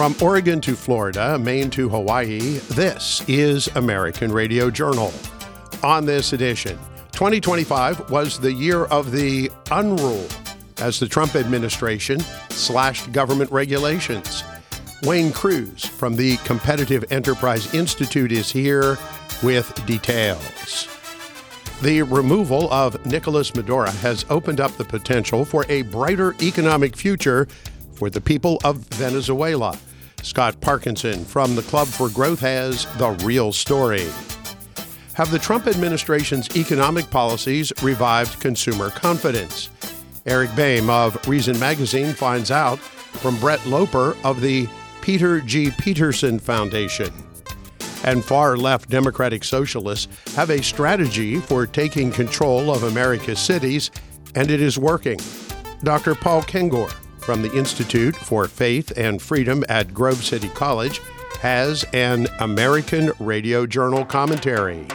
From Oregon to Florida, Maine to Hawaii, this is American Radio Journal. On this edition, 2025 was the year of the unrule as the Trump administration slashed government regulations. Wayne Cruz from the Competitive Enterprise Institute is here with details. The removal of Nicolas Maduro has opened up the potential for a brighter economic future for the people of Venezuela. Scott Parkinson from the Club for Growth has the real story. Have the Trump administration's economic policies revived consumer confidence? Eric Boehm of Reason Magazine finds out from Brett Loper of the Peter G. Peterson Foundation. And far-left Democratic Socialists have a strategy for taking control of America's cities, and it is working. Dr. Paul Kengor from the Institute for Faith and Freedom at Grove City College has an American Radio Journal commentary.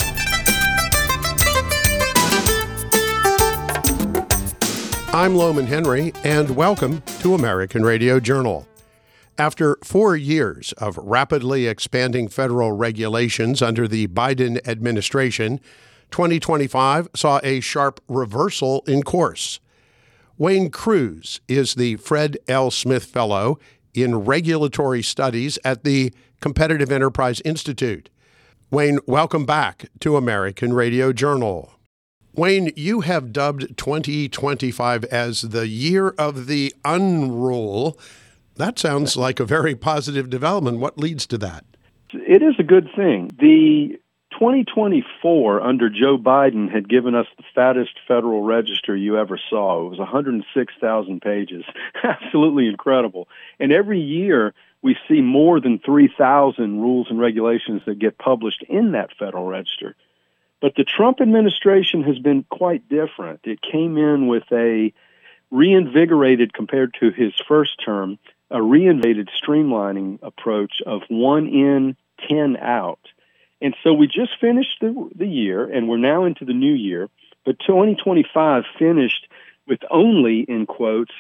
I'm Loman Henry, and welcome to American Radio Journal. After 4 years of rapidly expanding federal regulations under the Biden administration, 2025 saw a sharp reversal in course. Wayne Cruz is the Fred L. Smith Fellow in Regulatory Studies at the Competitive Enterprise Institute. Wayne, welcome back to American Radio Journal. Wayne, you have dubbed 2025 as the year of the unrule. That sounds like a very positive development. What leads to that? It is a good thing. The 2024 under Joe Biden had given us the fattest Federal Register you ever saw. It was 106,000 pages. Absolutely incredible. And every year we see more than 3,000 rules and regulations that get published in that Federal Register. But the Trump administration has been quite different. It came in with a reinvigorated, compared to his first term, a reinvigorated streamlining approach of 1 in, 10 out. And so we just finished the year, and we're now into the new year, but 2025 finished with only, in quotes,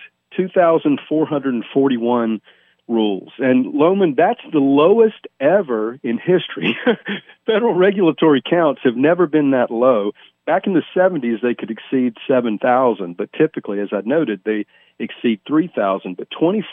2,441 rules. And Loman, that's the lowest ever in history. Federal regulatory counts have never been that low. Back in the 70s, they could exceed 7,000, but typically, as I noted, they exceed 3,000. But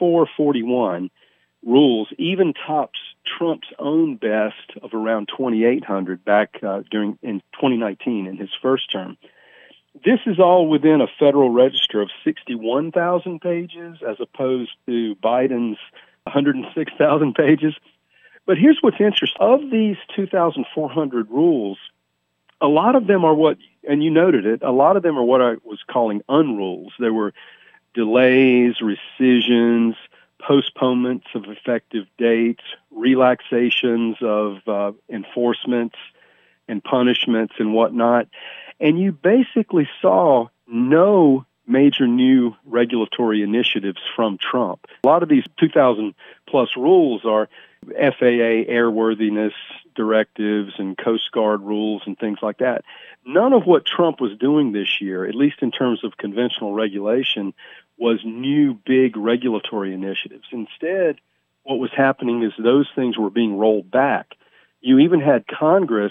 2,441 rules even tops Trump's own best of around 2,800 back in 2019 in his first term. This is all within a Federal Register of 61,000 pages as opposed to Biden's 106,000 pages. But here's what's interesting. Of these 2,400 rules, a lot of them are what, and you noted it, a lot of them are what I was calling unrules. There were delays, rescissions, postponements of effective dates, relaxations of enforcements and punishments and whatnot. And you basically saw no major new regulatory initiatives from Trump. A lot of these 2,000-plus rules are FAA airworthiness directives and Coast Guard rules and things like that. None of what Trump was doing this year, at least in terms of conventional regulation, was new big regulatory initiatives. Instead, what was happening is those things were being rolled back. You even had Congress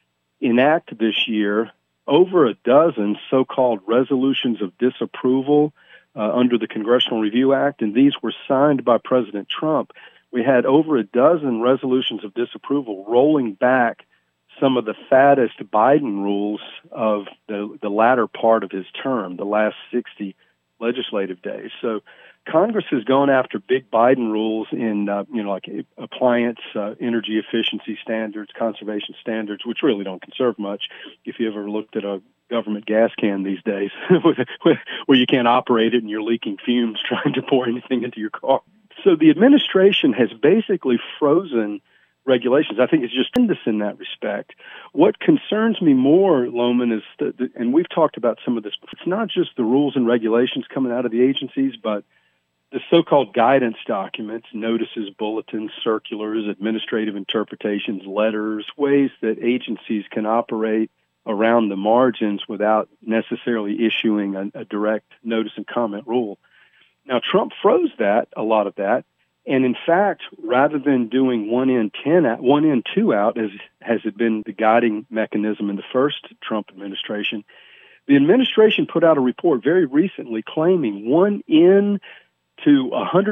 enact this year over a dozen so-called resolutions of disapproval under the Congressional Review Act, and these were signed by President Trump. We had over a dozen resolutions of disapproval rolling back some of the fattest Biden rules of the latter part of his term, the last 60 legislative days. So Congress has gone after big Biden rules in, like appliance energy efficiency standards, conservation standards, which really don't conserve much. If you ever looked at a government gas can these days, where you can't operate it and you're leaking fumes trying to pour anything into your car. So the administration has basically frozen regulations. I think it's just tremendous in that respect. What concerns me more, Loman, is and we've talked about some of this, it's not just the rules and regulations coming out of the agencies, but the so-called guidance documents, notices, bulletins, circulars, administrative interpretations, letters, ways that agencies can operate around the margins without necessarily issuing a direct notice and comment rule. Now, Trump froze a lot of that, And in fact, rather than doing one in, 10 out, one in, two out, as has been the guiding mechanism in the first Trump administration, the administration put out a report very recently claiming one in to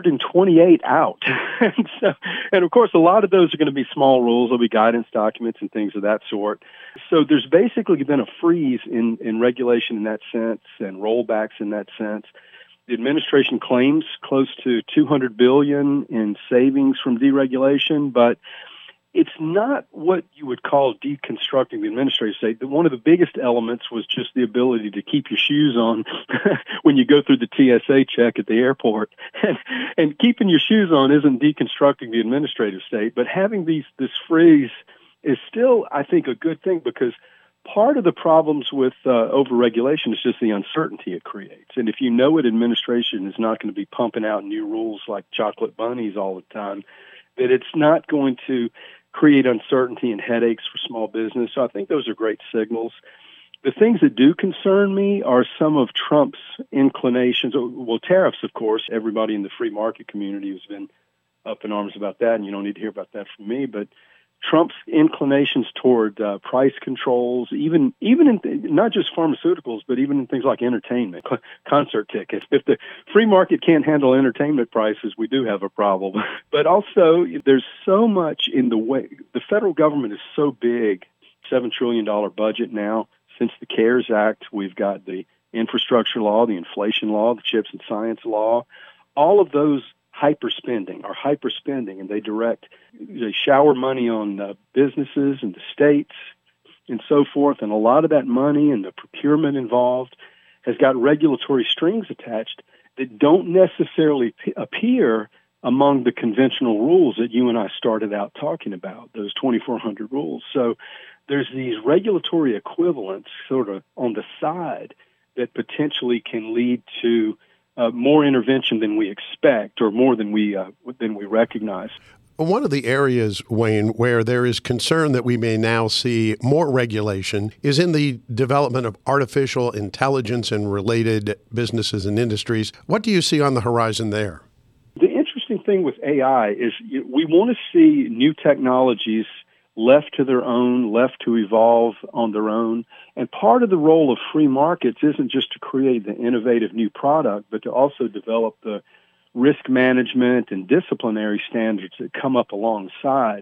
128 out. and of course, a lot of those are going to be small rules. There'll be guidance documents and things of that sort. So there's basically been a freeze in regulation in that sense and rollbacks in that sense. The administration claims close to $200 billion in savings from deregulation, but it's not what you would call deconstructing the administrative state. One of the biggest elements was just the ability to keep your shoes on when you go through the TSA check at the airport. And keeping your shoes on isn't deconstructing the administrative state, but having this freeze is still, I think, a good thing, because part of the problems with overregulation is just the uncertainty it creates. And if you know an administration is not going to be pumping out new rules like chocolate bunnies all the time, that it's not going to create uncertainty and headaches for small business. So I think those are great signals. The things that do concern me are some of Trump's inclinations. Well, tariffs, of course. Everybody in the free market community has been up in arms about that, and you don't need to hear about that from me. But Trump's inclinations toward price controls, even in not just pharmaceuticals, but even in things like entertainment, concert tickets. If the free market can't handle entertainment prices, we do have a problem. But also, there's so much in the way the federal government is so big, $7 trillion budget now. Since the CARES Act, we've got the infrastructure law, the inflation law, the CHIPS and Science law. All of those hyperspending, and they shower money on businesses and the states and so forth. And a lot of that money and the procurement involved has got regulatory strings attached that don't necessarily appear among the conventional rules that you and I started out talking about, those 2,400 rules. So there's these regulatory equivalents sort of on the side that potentially can lead to more intervention than we expect, or more than we recognize. One of the areas, Wayne, where there is concern that we may now see more regulation is in the development of artificial intelligence and related businesses and industries. What do you see on the horizon there? The interesting thing with AI is we want to see new technologies left to their own, left to evolve on their own. And part of the role of free markets isn't just to create the innovative new product, but to also develop the risk management and disciplinary standards that come up alongside.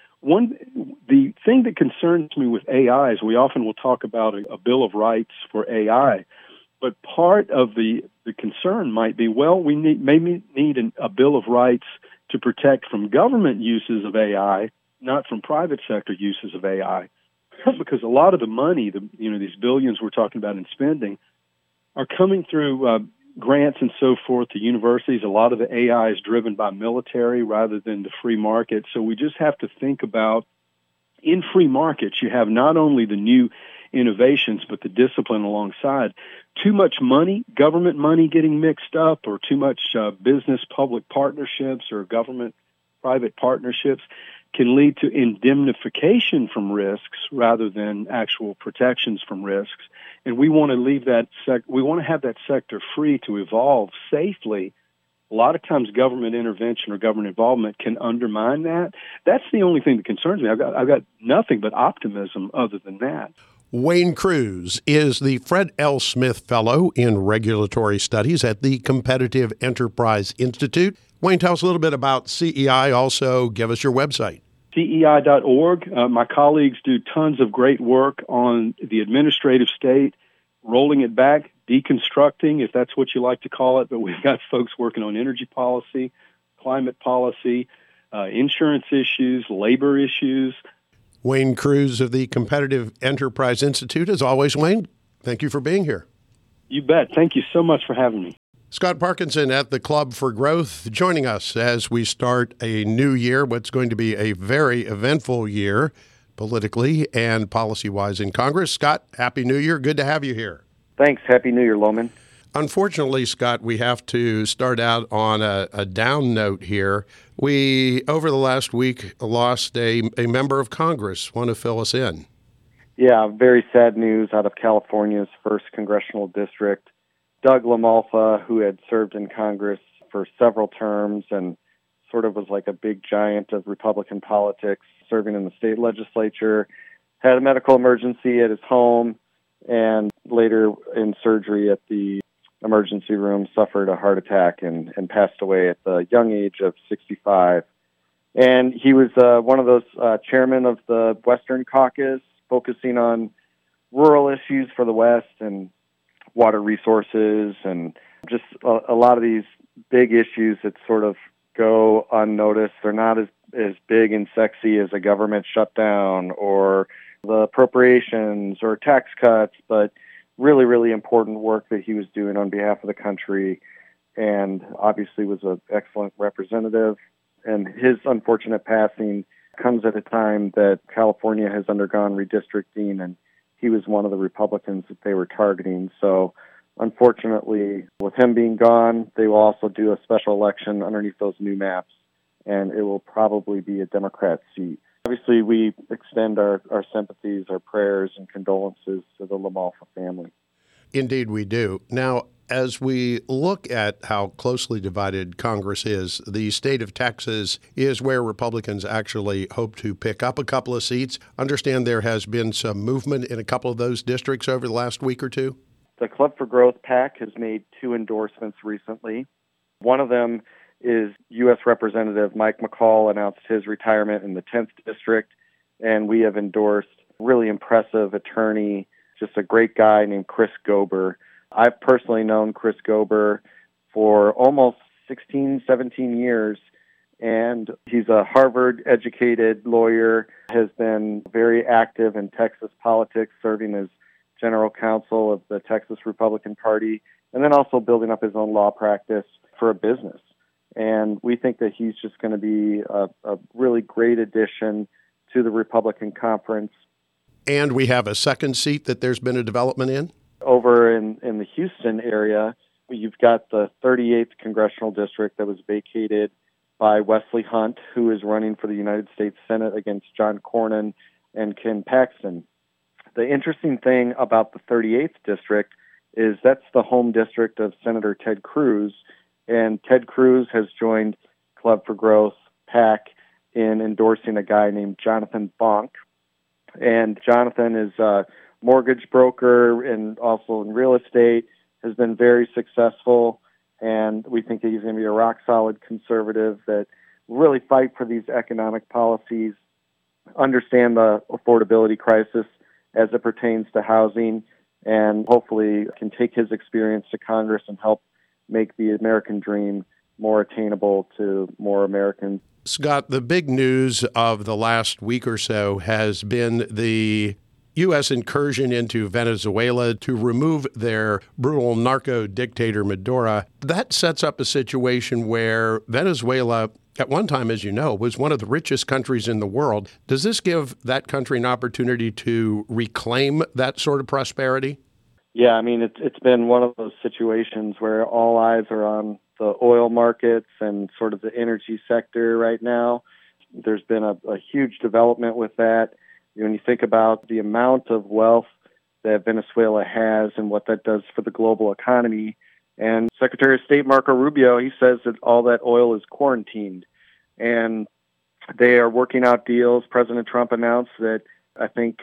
The thing that concerns me with AI is we often will talk about a Bill of Rights for AI, but part of the concern might be, well, we maybe need a Bill of Rights to protect from government uses of AI, not from private sector uses of AI, because a lot of the money, these billions we're talking about in spending, are coming through grants and so forth to universities. A lot of the AI is driven by military rather than the free market. So we just have to think about, in free markets, you have not only the new innovations, but the discipline alongside. Too much money, government money getting mixed up, or too much business-public partnerships or government-private partnerships can lead to indemnification from risks rather than actual protections from risks. And we want to leave that we want to have that sector free to evolve safely. A lot of times government intervention or government involvement can undermine that. That's the only thing that concerns me. I've got nothing but optimism other than that. Wayne Crews is the Fred L. Smith Fellow in Regulatory Studies at the Competitive Enterprise Institute. Wayne, tell us a little bit about CEI. Also, give us your website. CEI.org. My colleagues do tons of great work on the administrative state, rolling it back, deconstructing, if that's what you like to call it. But we've got folks working on energy policy, climate policy, insurance issues, labor issues. Wayne Crews of the Competitive Enterprise Institute. As always, Wayne, thank you for being here. You bet. Thank you so much for having me. Scott Parkinson at the Club for Growth joining us as we start a new year, what's going to be a very eventful year politically and policy-wise in Congress. Scott, Happy New Year. Good to have you here. Thanks. Happy New Year, Loman. Unfortunately, Scott, we have to start out on a down note here. We, over the last week, lost a member of Congress. Want to fill us in? Yeah, very sad news out of California's 1st Congressional District. Doug LaMalfa, who had served in Congress for several terms and sort of was like a big giant of Republican politics, serving in the state legislature, had a medical emergency at his home, and later in surgery at the emergency room suffered a heart attack and passed away at the young age of 65. And he was one of those chairmen of the Western Caucus, focusing on rural issues for the West and water resources and just a lot of these big issues that sort of go unnoticed. They're not as big and sexy as a government shutdown or the appropriations or tax cuts, but really, really important work that he was doing on behalf of the country, and obviously was an excellent representative. And his unfortunate passing comes at a time that California has undergone redistricting, and he was one of the Republicans that they were targeting. So unfortunately, with him being gone, they will also do a special election underneath those new maps, and it will probably be a Democrat seat. Obviously, we extend our sympathies, our prayers, and condolences to the LaMalfa family. Indeed, we do. Now, as we look at how closely divided Congress is, the state of Texas is where Republicans actually hope to pick up a couple of seats. Understand there has been some movement in a couple of those districts over the last week or two? The Club for Growth PAC has made 2 endorsements recently. One of them is U.S. Representative Mike McCall announced his retirement in the 10th District, and we have endorsed really impressive attorney, just a great guy named Chris Gober. I've personally known Chris Gober for almost 16, 17 years, and he's a Harvard-educated lawyer, has been very active in Texas politics, serving as general counsel of the Texas Republican Party, and then also building up his own law practice for a business. And we think that he's just going to be a really great addition to the Republican conference. And we have a second seat that there's been a development in? Over in the Houston area, you've got the 38th Congressional District that was vacated by Wesley Hunt, who is running for the United States Senate against John Cornyn and Ken Paxton. The interesting thing about the 38th District is that's the home district of Senator Ted Cruz, and Ted Cruz has joined Club for Growth PAC in endorsing a guy named Jonathan Bonk. And Jonathan is a mortgage broker and also in real estate, has been very successful, and we think that he's going to be a rock-solid conservative that will really fight for these economic policies, understand the affordability crisis as it pertains to housing, and hopefully can take his experience to Congress and help make the American dream more attainable to more Americans. Scott, the big news of the last week or so has been the U.S. incursion into Venezuela to remove their brutal narco dictator Maduro. That sets up a situation where Venezuela, at one time, as you know, was one of the richest countries in the world. Does this give that country an opportunity to reclaim that sort of prosperity? Yeah, I mean, it's been one of those situations where all eyes are on the oil markets and sort of the energy sector right now. There's been a huge development with that. When you think about the amount of wealth that Venezuela has and what that does for the global economy, and Secretary of State Marco Rubio, he says that all that oil is quarantined, and they are working out deals. President Trump announced that I think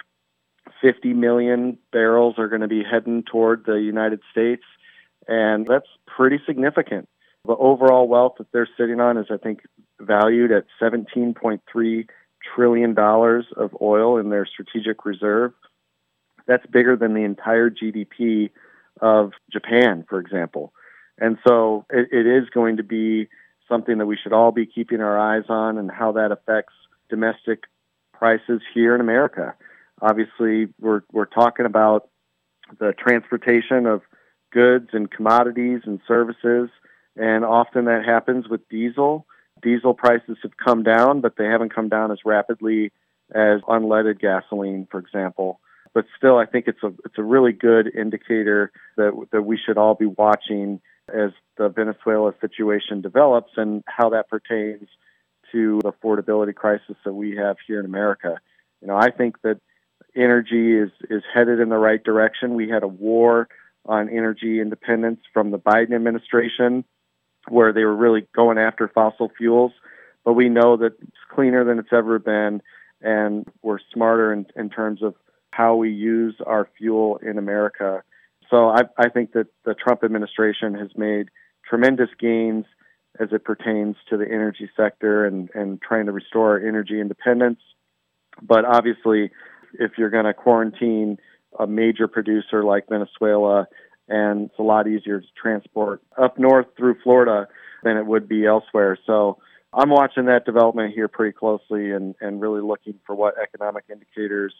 50 million barrels are going to be heading toward the United States, and that's pretty significant. The overall wealth that they're sitting on is, I think, valued at $17.3 trillion of oil in their strategic reserve. That's bigger than the entire GDP of Japan, for example. And so it is going to be something that we should all be keeping our eyes on, and how that affects domestic prices here in America. Obviously, we're talking about the transportation of goods and commodities and services, and often that happens with diesel. Diesel prices have come down, but they haven't come down as rapidly as unleaded gasoline, for example. But still, I think it's a really good indicator that we should all be watching as the Venezuela situation develops and how that pertains to the affordability crisis that we have here in America. You know, I think that energy is headed in the right direction. We had a war on energy independence from the Biden administration, where they were really going after fossil fuels. but we know that it's cleaner than it's ever been, and we're smarter in terms of how we use our fuel in America. So I think that the Trump administration has made tremendous gains as it pertains to the energy sector and trying to restore our energy independence. But obviously, if you're going to quarantine a major producer like Venezuela, and it's a lot easier to transport up north through Florida than it would be elsewhere. So I'm watching that development here pretty closely and really looking for what economic indicators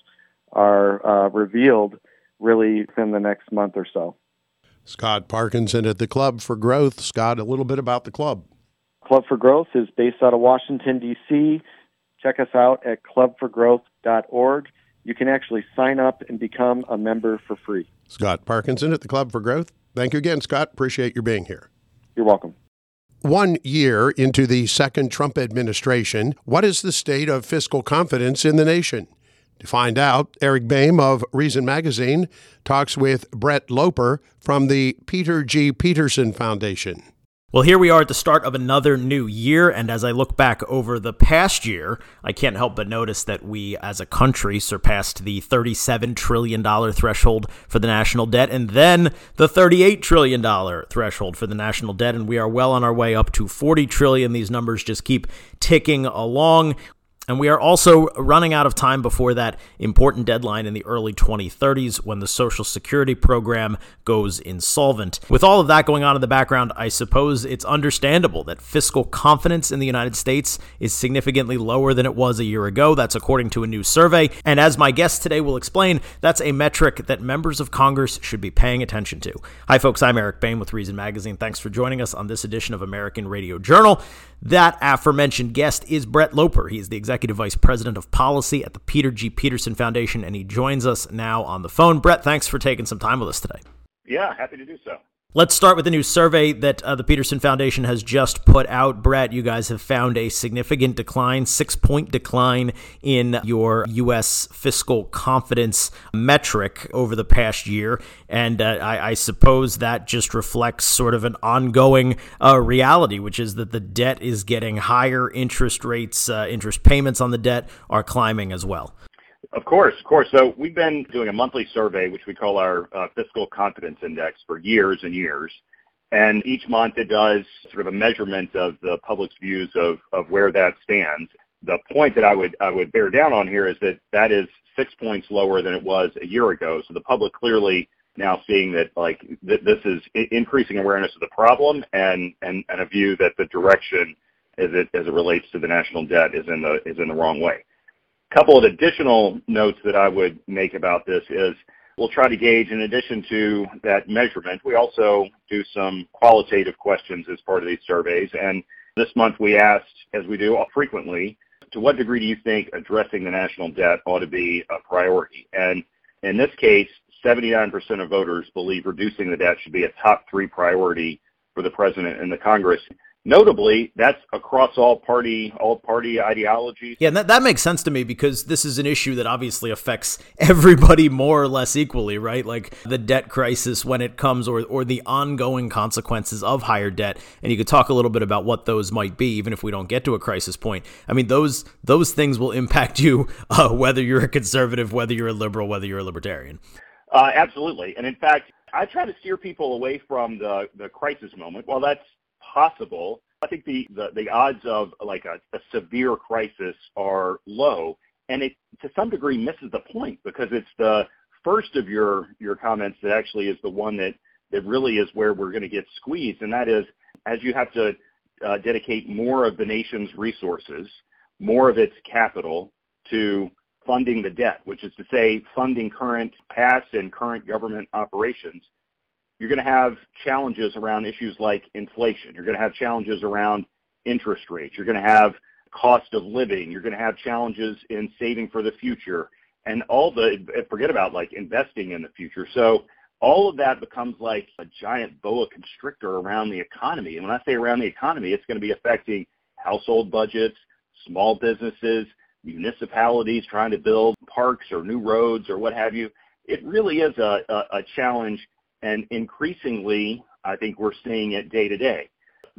are revealed really within the next month or so. Scott Parkinson at the Club for Growth. Scott, a little bit about the club. Club for Growth is based out of Washington, D.C. Check us out at clubforgrowth.org. You can actually sign up and become a member for free. Scott Parkinson at the Club for Growth. Thank you again, Scott. Appreciate your being here. You're welcome. 1 year into the second Trump administration, what is the state of fiscal confidence in the nation? To find out, Eric Boehm of Reason Magazine talks with Brett Loper from the Peter G. Peterson Foundation. Well, here we are at the start of another new year, and as I look back over the past year, I can't help but notice that we, as a country, surpassed the $37 trillion threshold for the national debt, and then the $38 trillion threshold for the national debt, and we are well on our way up to $40 trillion. These numbers just keep ticking along. And we are also running out of time before that important deadline in the early 2030s when the Social Security program goes insolvent. With all of that going on in the background, I suppose it's understandable that fiscal confidence in the United States is significantly lower than it was a year ago. That's according to a new survey. And as my guest today will explain, that's a metric that members of Congress should be paying attention to. Hi, folks. I'm Eric Boehm with Reason Magazine. Thanks for joining us on this edition of American Radio Journal. That aforementioned guest is Brett Loper. He is the Executive Vice President of Policy at the Peter G. Peterson Foundation, and he joins us now on the phone. Brett, thanks for taking some time with us today. Yeah, happy to do so. Let's start with the new survey that the Peterson Foundation has just put out. Brett, you guys have found a significant decline, 6-point decline in your U.S. fiscal confidence metric over the past year. And I suppose that just reflects sort of an ongoing reality, which is that the debt is getting higher. Interest rates, interest payments on the debt are climbing as well. Of course. So we've been doing a monthly survey, which we call our Fiscal Confidence Index, for years and years. And each month it does sort of a measurement of the public's views of where that stands. The point that I would bear down on here is that is 6 points lower than it was a year ago. So the public clearly now seeing that this is increasing awareness of the problem and a view that the direction as it relates to the national debt is in the wrong way. Couple of additional notes that I would make about this is we'll try to gauge, in addition to that measurement, we also do some qualitative questions as part of these surveys. And this month we asked, as we do frequently, to what degree do you think addressing the national debt ought to be a priority? And in this case, 79% of voters believe reducing the debt should be a top 3 priority for the president and the Congress. Notably, that's across all party ideologies. Yeah, and that makes sense to me because this is an issue that obviously affects everybody more or less equally, right? Like the debt crisis when it comes or the ongoing consequences of higher debt. And you could talk a little bit about what those might be, even if we don't get to a crisis point. I mean, those things will impact you whether you're a conservative, whether you're a liberal, whether you're a libertarian. Absolutely. And in fact, I try to steer people away from the crisis moment. While that's possible, I think the odds of like a severe crisis are low, and it to some degree misses the point because it's the first of your comments that actually is the one that really is where we're going to get squeezed, and that is as you have to dedicate more of the nation's resources, more of its capital to funding the debt, which is to say funding past and current government operations. You're going to have challenges around issues like inflation. You're going to have challenges around interest rates. You're going to have cost of living. You're going to have challenges in saving for the future and forget about like investing in the future. So all of that becomes like a giant boa constrictor around the economy. And when I say around the economy, it's going to be affecting household budgets, small businesses, municipalities trying to build parks or new roads or what have you. It really is a challenge. And increasingly, I think we're seeing it day to day.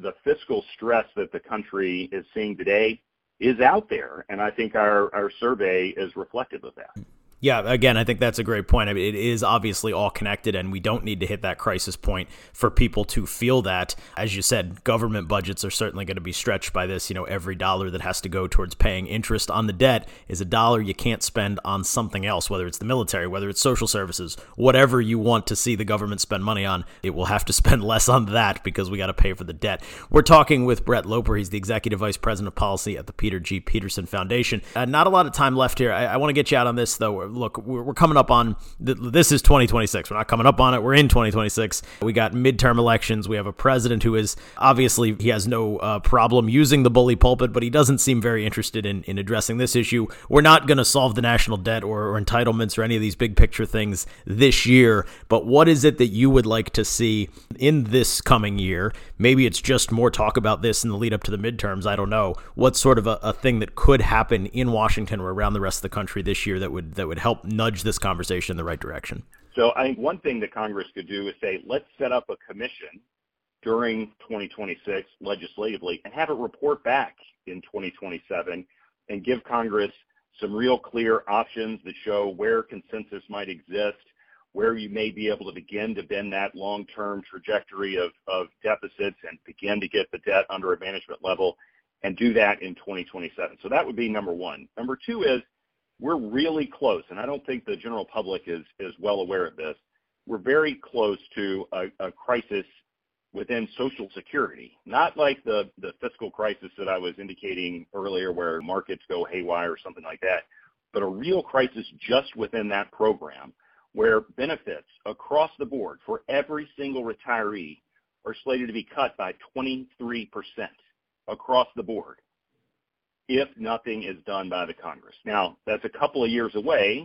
the fiscal stress that the country is seeing today is out there, and I think our survey is reflective of that. Yeah, again, I think that's a great point. I mean, it is obviously all connected, and we don't need to hit that crisis point for people to feel that. As you said, government budgets are certainly going to be stretched by this. You know, every dollar that has to go towards paying interest on the debt is a dollar you can't spend on something else, whether it's the military, whether it's social services, whatever you want to see the government spend money on. It will have to spend less on that because we got to pay for the debt. We're talking with Brett Loper. He's the Executive Vice President of Policy at the Peter G. Peterson Foundation. Not a lot of time left here. I want to get you out on this, though. Look, we're coming up on, this is 2026. We're not coming up on it. We're in 2026. We got midterm elections. We have a president who is, obviously, he has no problem using the bully pulpit, but he doesn't seem very interested in addressing this issue. We're not going to solve the national debt or entitlements or any of these big picture things this year, but what is it that you would like to see in this coming year? Maybe it's just more talk about this in the lead up to the midterms. I don't know. What's sort of a thing that could happen in Washington or around the rest of the country this year that would help nudge this conversation in the right direction? So I think one thing that Congress could do is say, let's set up a commission during 2026 legislatively and have it report back in 2027 and give Congress some real clear options that show where consensus might exist, where you may be able to begin to bend that long-term trajectory of deficits and begin to get the debt under a management level, and do that in 2027. So that would be number one. Number two is, we're really close, and I don't think the general public is well aware of this. We're very close to a crisis within Social Security, not like the fiscal crisis that I was indicating earlier where markets go haywire or something like that, but a real crisis just within that program where benefits across the board for every single retiree are slated to be cut by 23% across the board if nothing is done by the Congress. Now, that's a couple of years away,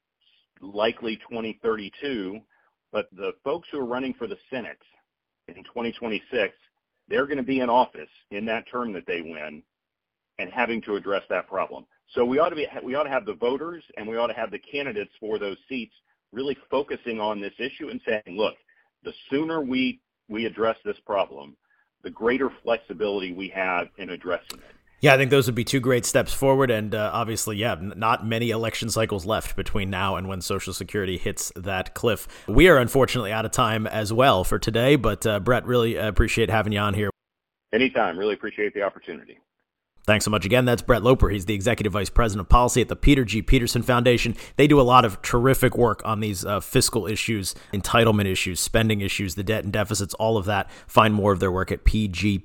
likely 2032, but the folks who are running for the Senate in 2026, they're going to be in office in that term that they win and having to address that problem. So we ought to have the voters and we ought to have the candidates for those seats really focusing on this issue and saying, look, the sooner we address this problem, the greater flexibility we have in addressing it. Yeah, I think those would be two great steps forward. And obviously, not many election cycles left between now and when Social Security hits that cliff. We are unfortunately out of time as well for today. But Brett, really appreciate having you on here. Anytime. Really appreciate the opportunity. Thanks so much again. That's Brett Loper. He's the Executive Vice President of Policy at the Peter G. Peterson Foundation. They do a lot of terrific work on these fiscal issues, entitlement issues, spending issues, the debt and deficits, all of that. Find more of their work at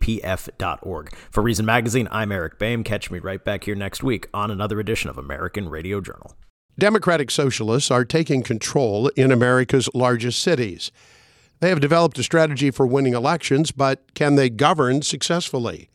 pgpf.org. For Reason Magazine, I'm Eric Boehm. Catch me right back here next week on another edition of American Radio Journal. Democratic socialists are taking control in America's largest cities. They have developed a strategy for winning elections, but can they govern successfully?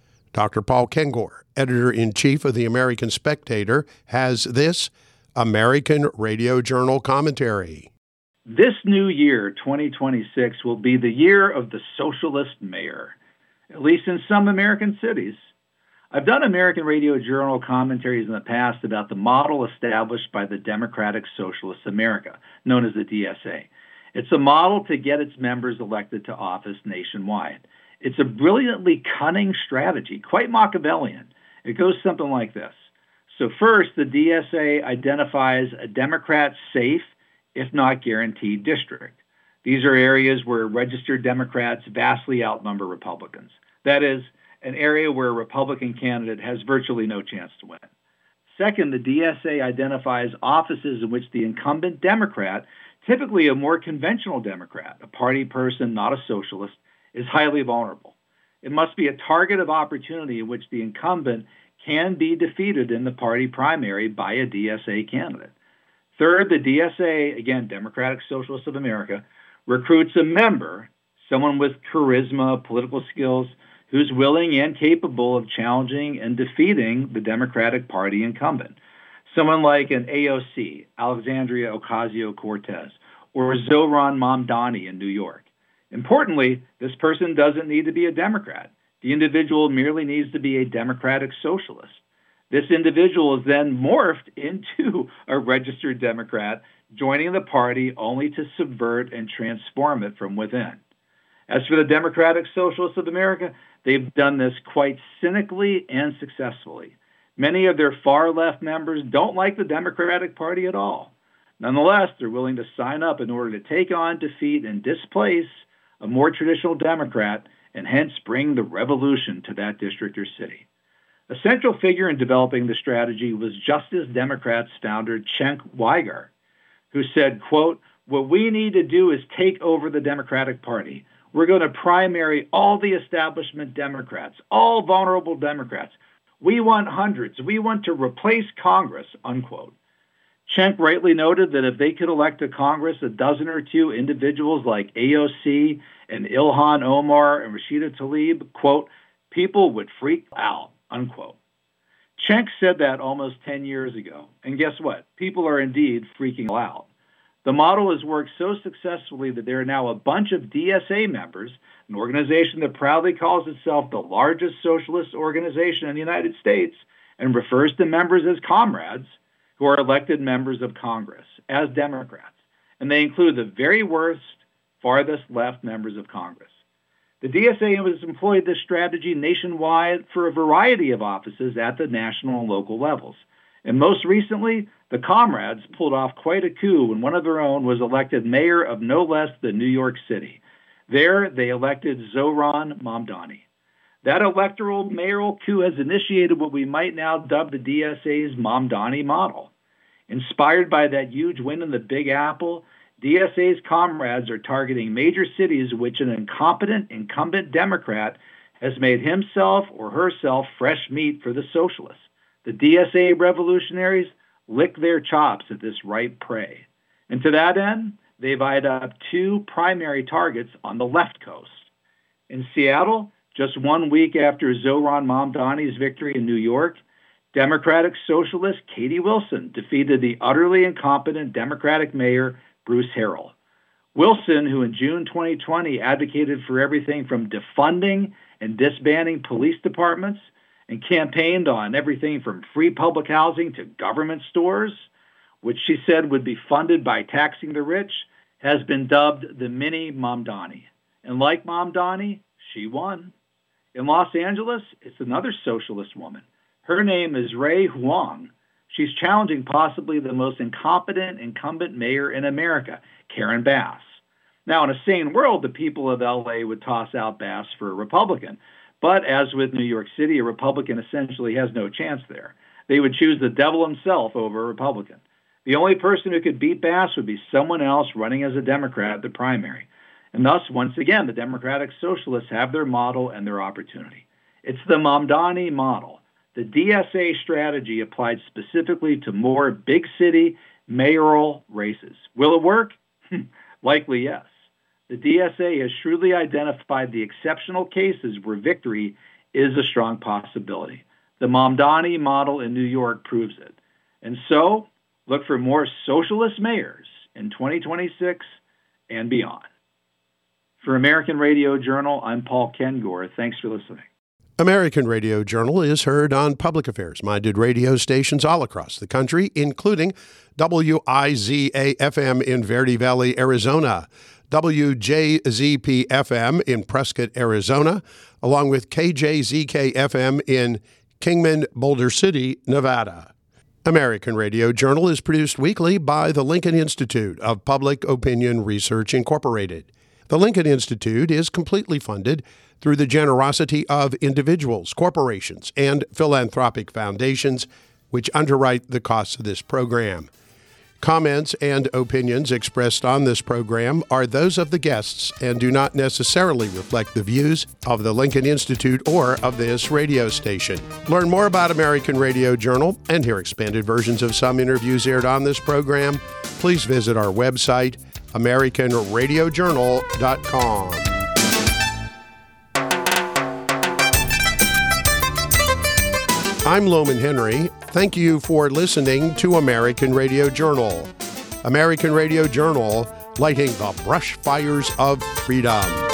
Dr. Paul Kengor, editor-in-chief of the American Spectator, has this American Radio Journal commentary. This new year, 2026, will be the year of the socialist mayor, at least in some American cities. I've done American Radio Journal commentaries in the past about the model established by the Democratic Socialist America, known as the DSA. It's a model to get its members elected to office nationwide. It's a brilliantly cunning strategy, quite Machiavellian. It goes something like this. So first, the DSA identifies a Democrat-safe, if not guaranteed, district. These are areas where registered Democrats vastly outnumber Republicans. That is, an area where a Republican candidate has virtually no chance to win. Second, the DSA identifies offices in which the incumbent Democrat, typically a more conventional Democrat, a party person, not a socialist, is highly vulnerable. It must be a target of opportunity in which the incumbent can be defeated in the party primary by a DSA candidate. Third, the DSA, again, Democratic Socialists of America, recruits a member, someone with charisma, political skills, who's willing and capable of challenging and defeating the Democratic Party incumbent. Someone like an AOC, Alexandria Ocasio-Cortez, or Zohran Mamdani in New York. Importantly, this person doesn't need to be a Democrat. The individual merely needs to be a Democratic Socialist. This individual is then morphed into a registered Democrat, joining the party only to subvert and transform it from within. As for the Democratic Socialists of America, they've done this quite cynically and successfully. Many of their far-left members don't like the Democratic Party at all. Nonetheless, they're willing to sign up in order to take on, defeat, and displace a more traditional Democrat and hence bring the revolution to that district or city. A central figure in developing the strategy was Justice Democrats founder Cenk Uygur, who said, quote, "What we need to do is take over the Democratic Party. We're going to primary all the establishment Democrats, all vulnerable Democrats. We want hundreds. We want to replace Congress," unquote. Cenk rightly noted that if they could elect to Congress a dozen or two individuals like AOC and Ilhan Omar and Rashida Tlaib, quote, "people would freak out," unquote. Cenk said that almost 10 years ago. And guess what? People are indeed freaking out. The model has worked so successfully that there are now a bunch of DSA members, an organization that proudly calls itself the largest socialist organization in the United States and refers to members as comrades, who are elected members of Congress as Democrats. And they include the very worst, farthest left members of Congress. The DSA has employed this strategy nationwide for a variety of offices at the national and local levels. And most recently, the Comrades pulled off quite a coup when one of their own was elected mayor of no less than New York City. There, they elected Zohran Mamdani. That electoral mayoral coup has initiated what we might now dub the DSA's Mamdani model. Inspired by that huge win in the Big Apple, DSA's Comrades are targeting major cities in which an incompetent incumbent Democrat has made himself or herself fresh meat for the socialists. The DSA revolutionaries lick their chops at this ripe prey. And to that end, they've eyed up two primary targets on the left coast. In Seattle, just 1 week after Zohran Mamdani's victory in New York, Democratic Socialist Katie Wilson defeated the utterly incompetent Democratic mayor Bruce Harrell. Wilson, who in June 2020 advocated for everything from defunding and disbanding police departments and campaigned on everything from free public housing to government stores, which she said would be funded by taxing the rich, has been dubbed the mini Mamdani. And like Mamdani, she won. In Los Angeles, it's another socialist woman. Her name is Ray Huang. She's challenging possibly the most incompetent incumbent mayor in America, Karen Bass. Now, in a sane world, the people of LA would toss out Bass for a Republican. But as with New York City, a Republican essentially has no chance there. They would choose the devil himself over a Republican. The only person who could beat Bass would be someone else running as a Democrat at the primary. And thus, once again, the Democratic Socialists have their model and their opportunity. It's the Mamdani model, the DSA strategy applied specifically to more big city mayoral races. Will it work? Likely yes. The DSA has shrewdly identified the exceptional cases where victory is a strong possibility. The Mamdani model in New York proves it. And so, look for more socialist mayors in 2026 and beyond. For American Radio Journal, I'm Paul Kengor. Thanks for listening. American Radio Journal is heard on public affairs-minded radio stations all across the country, including WIZA-FM in Verde Valley, Arizona, WJZP-FM in Prescott, Arizona, along with KJZK-FM in Kingman, Boulder City, Nevada. American Radio Journal is produced weekly by the Lincoln Institute of Public Opinion Research, Incorporated. The Lincoln Institute is completely funded through the generosity of individuals, corporations, and philanthropic foundations, which underwrite the costs of this program. Comments and opinions expressed on this program are those of the guests and do not necessarily reflect the views of the Lincoln Institute or of this radio station. Learn more about American Radio Journal and hear expanded versions of some interviews aired on this program. Please visit our website, AmericanRadioJournal.com. I'm Loman Henry. Thank you for listening to American Radio Journal. American Radio Journal, lighting the brush fires of freedom.